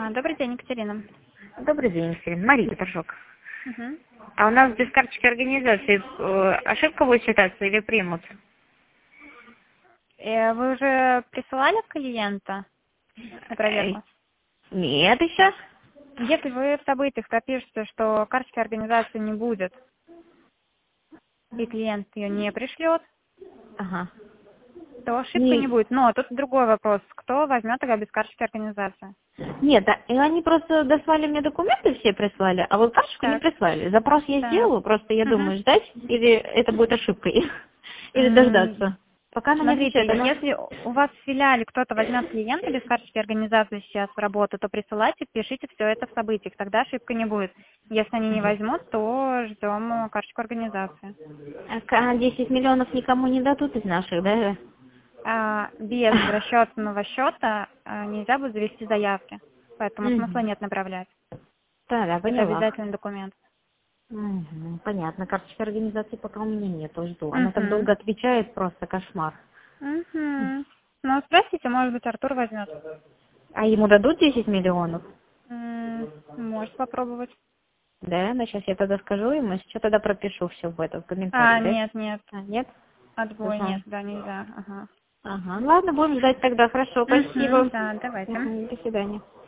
Добрый день, Екатерина. Добрый день, Екатерина. Мария Торжок. Мгм. А у нас без карточки организации ошибка будет считаться или примут? Вы уже присылали клиента на проверку? Нет еще. Если вы в событиях пропишете, что карточки организации не будет, и клиент ее не пришлет, Ага. то ошибка не будет. Но тут другой вопрос. Кто возьмет тогда без карточки организации? Нет, да, и они просто дослали мне документы, все прислали, а вот карточку не Так. прислали. Запрос я Так. сделала, просто я думаю, ждать или это будет ошибкой, или М, дождаться. Пока она не Смотрите, отвечает, она... если у вас в филиале кто-то возьмет клиента без карточки организации сейчас в работу, то присылайте, пишите все это в событиях, тогда ошибка не будет. Если они не возьмут, то ждем карточку организации. 10 миллионов никому не дадут из наших, да? Без расчетного счета нельзя будет завести заявки, поэтому смысла Мгм. нет направлять. Да, Это поняла. обязательный документ. Понятно, карточки организации пока у меня нету, жду. Она так Угу. долго отвечает, просто кошмар. Угу. Ну, спросите, может быть, Артур возьмет. А ему дадут 10 миллионов? Может попробовать. Да, ну сейчас я тогда скажу ему, сейчас тогда пропишу все в этом в комментарии, да? Нет. Нет? Отбой Ага. нет, да, нельзя. Ага. Ага. Ладно, будем ждать тогда. Хорошо, спасибо. Да, давайте. До свидания.